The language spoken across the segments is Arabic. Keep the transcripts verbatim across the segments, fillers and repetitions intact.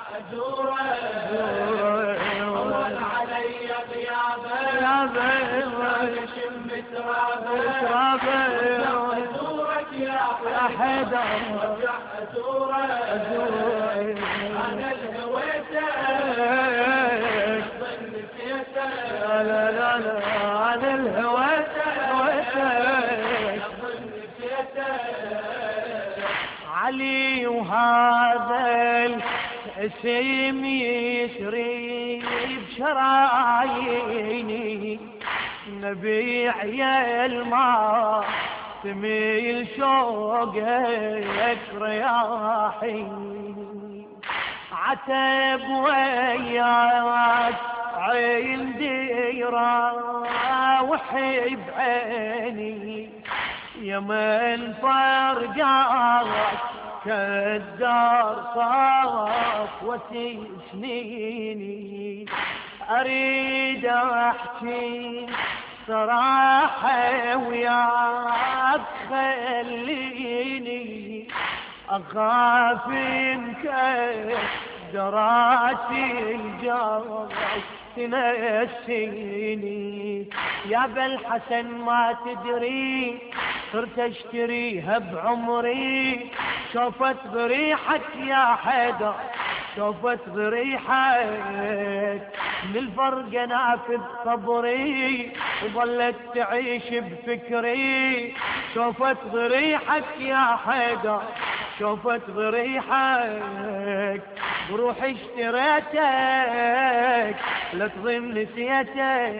أزوره أول علي غيابه شم ترابه أزورك يا حيدر وارجع أزوره أنا الهويتك ظن نسيتك لا لا لا أنا الهويتك ظن نسيتك علي وهذا الاسم يسري بشراييني نبيع يا الماء تميل شوقك رياحيني عتب وياك عين ديرة وحب عيني يا من فرقاك كالدار صافوة سنيني أريد أحكي صراحة وياك خليني أخاف إنك دراسي الجرح تنسيني يا بالحسن ما تدري صرت اشتريها بعمري شوفت بريحك يا حيدر شوفت بريحك من الفرق نافذ صبري وظلت تعيش بفكري شوفت بريحك يا حيدر شوفت بريحك بروحي اشتريتك لا تظن نسيتك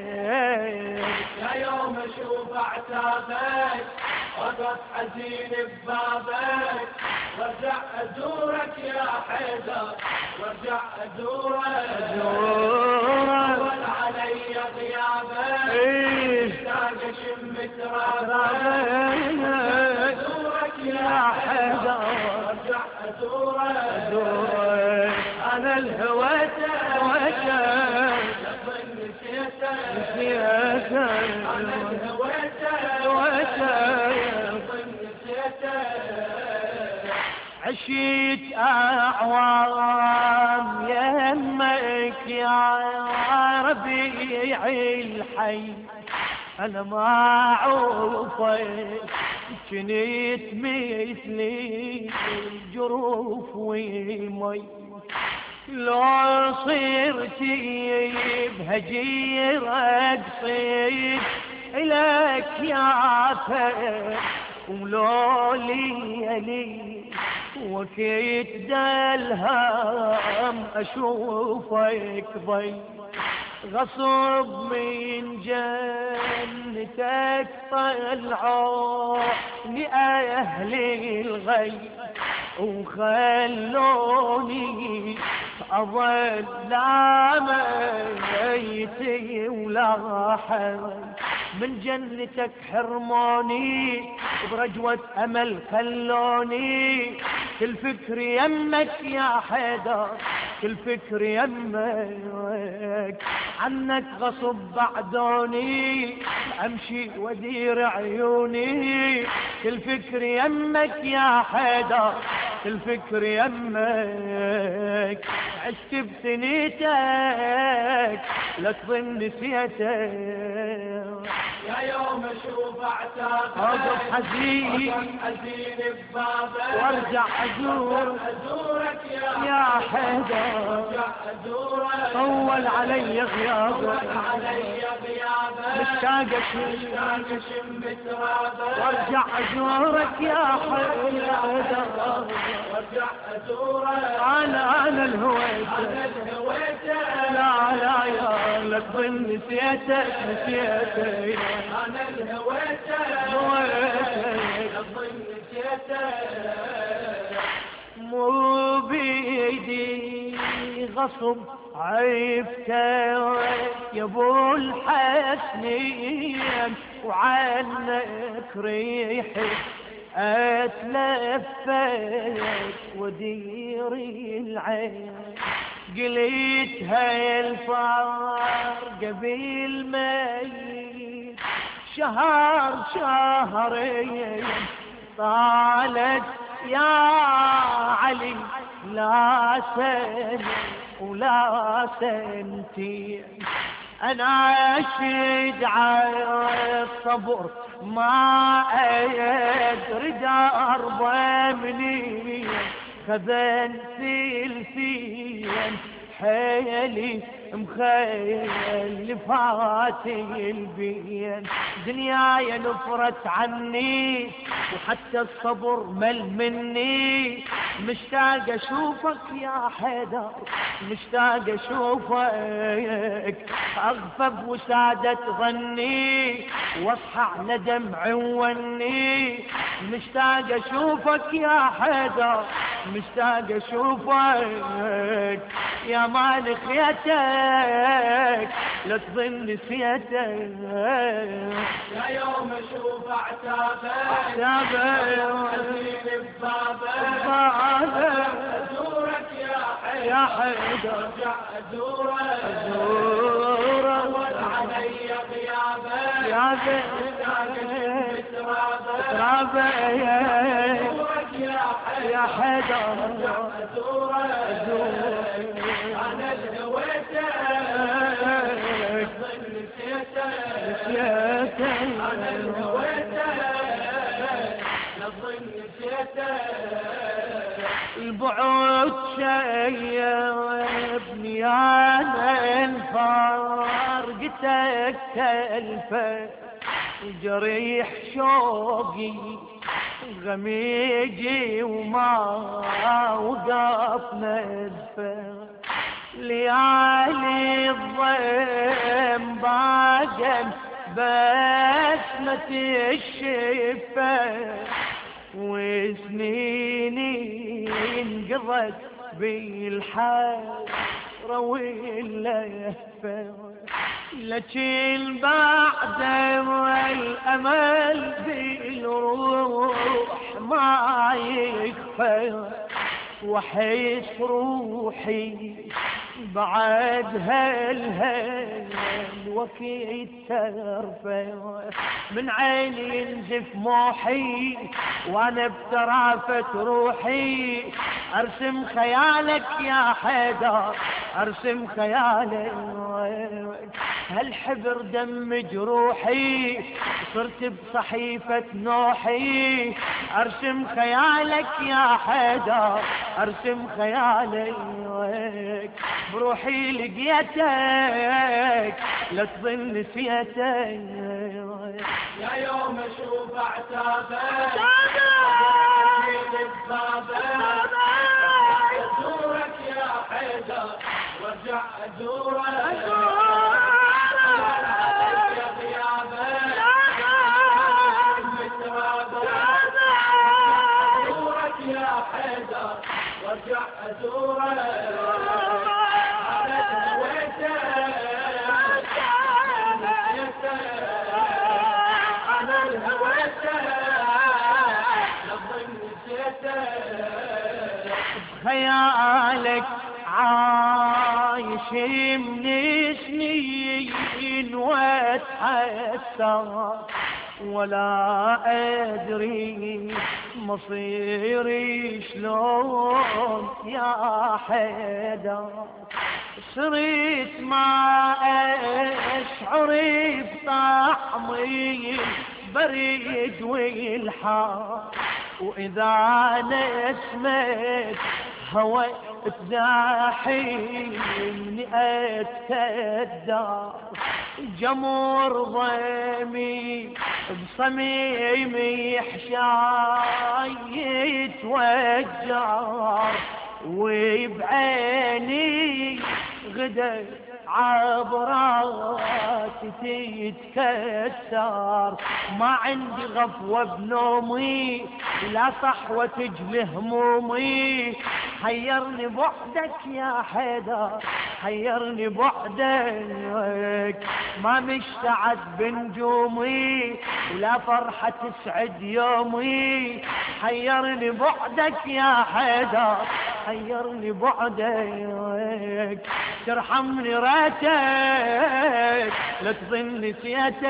يا يوم اشوف عتابك وقف حزين ببابك وارجع ازورك يا حيدر وارجع ازورك اول علي غيابك اشتاق اشم ترابك ازورك يا حيدر وارجع ازورك انا الهويتك لظن نسيتك نسيتك انا الهويتك لظن نسيتك عشيت اعوام يمك يا ربيع الحي انا ما عوفك جنيت مثلي الجروف ومي لو صرتي بهجير اقصد الك يا فهد ولو ليلي وكيت دالهم اشوفك ضي غصب من جنتك طلعوني اهلي الغي وخلوني اظل لا ميتي ولا حي من جنتك حرموني برجوة امل خلوني كل فكر يمك يا حيدر كل فكر يمك عنك غصب بعدوني امشي ودير عيوني كل فكر يمك يا حيدر كل فكر يمك عشت بثنيتك لا تظن نسيتك يا يوم اشوف عتابك اوقف حزين حزين ببابك وارجع ازور ازورك يا يا حيدر وارجع ازورك طول علي غيابك طول علي غيابك مشتاق اشم مشتاق اشم ترابك وارجع ازورك يا حيدر وارجع ازورك انا انا الهويتك انا الهويتك لا لا يا لا تظن نسيتك نسيتك انا الهويتك هويتك اظن نسيتك مو بيدي غصب عيفتك يا ابو الحسنين وعنك ريحي اتلفت وديري العين قليتها الفار قبيل ميت شهر شهرين طالت يا علي لا سنة ولا سنتين أنا أشهد على الصبر ما أدري دربه منين خذن سلسين حيلي مخيل فاتي البين دنياي نفرت عني وحتى الصبر مل مني مشتاق اشوفك يا حيدر مشتاق اشوفك اغفب وسادة ظني واصحى على دمع وني مشتاق اشوفك يا حيدر مشتاق اشوفك يا مالك خيتك لا تظن نسيتك يا يوم اشوف عتابك عتابك حزين ببابك ببابك ازورك يا حيدر يا حيدر ارجع ازورك ازورك طول علي غيابك غيابك مشتاق اشوف ترابك ترابك ازورك يا حيدر يا حيدر ارجع ازورك ازورك انا اللي هويتك ظل نسيتك نسيتك انا اللي هويتك ظل نسيتك البعد شيبني انا انفارقتك تلفه جريح شوقي غميجي وما وقف نزفه ليالي الضيم باقم بسمة الشفة وسنيني انقضت بالحسرة واللهفة لكن بعد الأمل بالروح ما يخفى وحيس روحي بعد هالهل وكيد ترفع من عيني ينزف موحي وانا بترافة روحي ارسم خيالك يا حيدر ارسم خيالك هالحبر دم جروحي صرت بصحيفة نوحي ارسم خيالك يا حيدر ارسم خيالك بروحي لقيتك لا تظن نسيتك يا يوم اشوف عتابك ببابك ازورك يا حيدر وارجع ازورك يا غيابك مترابك ازورك يا حيدر وارجع ازورك خيالك عايش من سنين واتحسر ولا أدري مصيري شلون يا حيدر صرت ما أشعر بطعمي البريد والحار وإذا نسمت هوى تزاحمني أتكدر جمر ضيمي بصميمي حشاي يتوجر وبعيني غدا عبراتي تتكسر ما عندي غفوة بنومي لا صحوة تجلي همومي حيرني بعدك يا حيدر حيرني بعدك ما مشتعد بنجومي ولا فرحة تسعد يومي حيرني بعدك يا حيدر حيرني بعدك ترحمني ريتك لا تظن نسيتك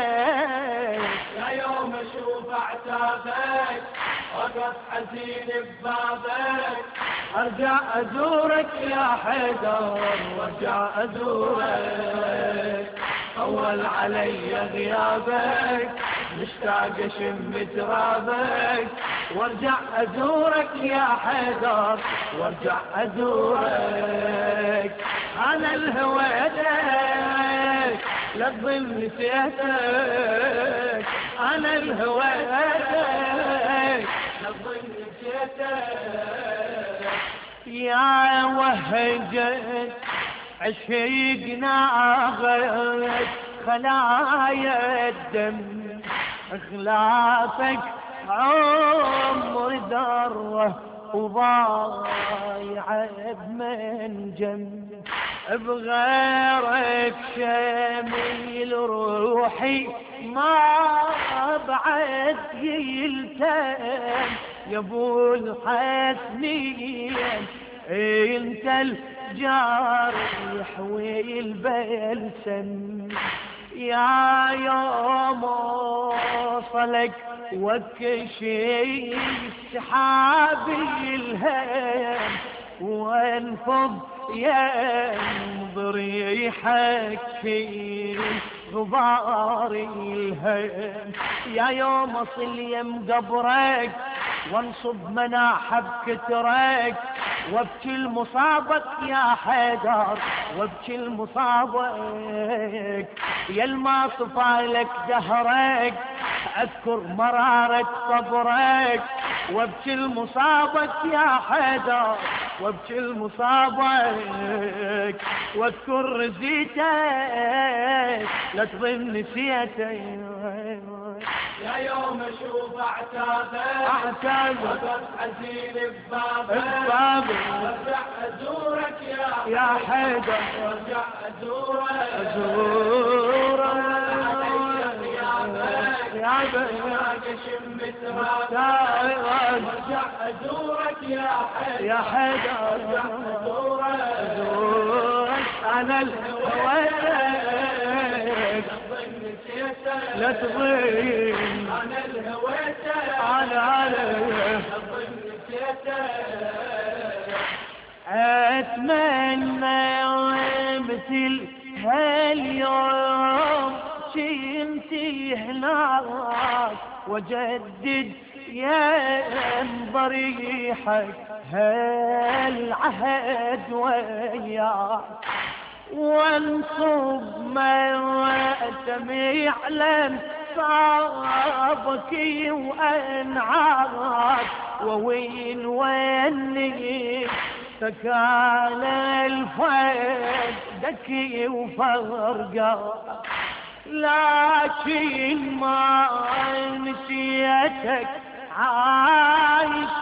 يا يوم اشوف عتابك وقف حزين ببابك ارجع ازورك يا حيدر وارجع ازورك. طول علي غيابك مشتاق اشم ترابك وارجع ازورك يا حيدر وارجع ازورك. انا الهويتك لا تظل نسيتك، انا الهويتك لا تظل نسيتك. يا وهجت عشقنا غيت خلايا الدم، خلافك عمر ذره وضايع بمنجم، بغيرك شميل روحي ما بعد يلتم. يا ابو الحسنين انت الجارح والبلسم، يا يوم وصلك وكشي سحابي الهم، وانفض ينظر يحك في غبار الهم. يا يوم اصل يم قبرك وانصب مناحب كترك، وابكي المصابك يا حيدر وابكي المصابك. يا الما صفالك دهرك اذكر مرارة صبرك، وابكي المصابك يا حيدر وابكي المصابك. واذكر رزيتك لا تظن نسيتك. يا يوم اشوف اعتابك اعتابك وقف حزين ببابك، ببابك وارجع ازورك يا يا حيدر وارجع ازورك ازورك. يا غيابك اشم ترابك، وارجع ازورك يا حيدر يا حيدر وارجع ازورك ازورك. انا الهويتك لا تضيع، انا الهويتك انا انا اتمنى مثل هاليوم شمتي هناك وجدد يا ضريحك هالعهد وياك، وانصب مواتمي على صابك وانعاك، ووين ويني سكال الفد دكي وفرقاك. لكن ما نسيتك عايش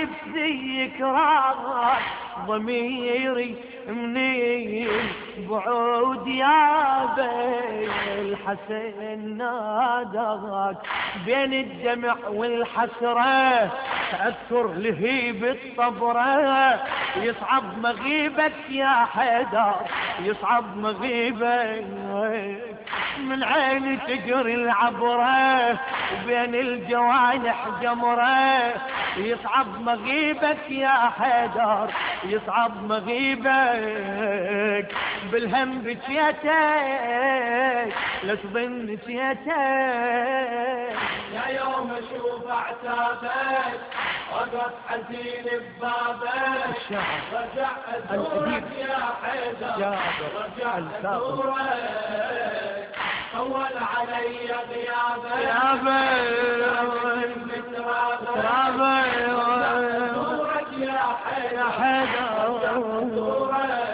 بذكراك، ضميري منين بعود يا بي الحسن ناداك. بين الدمع والحسرة أذكر لهيب الصبرة، يصعب مغيبك يا حيدر يصعب مغيبك. من عيني تجري العبرة وبين الجوانح جمرة، يصعب مغيبك يا حيدر يصعب مغيبك. بالهم بكيتك لا تظن نسيتك. يا يوم اشوف اعتابك وقف حزين ببابك، وارجع ازورك يا حيدر وارجع ازورك. طول علي غيابك غيابك ترابك، ازورك يا حيدر يا حيدر ازورك.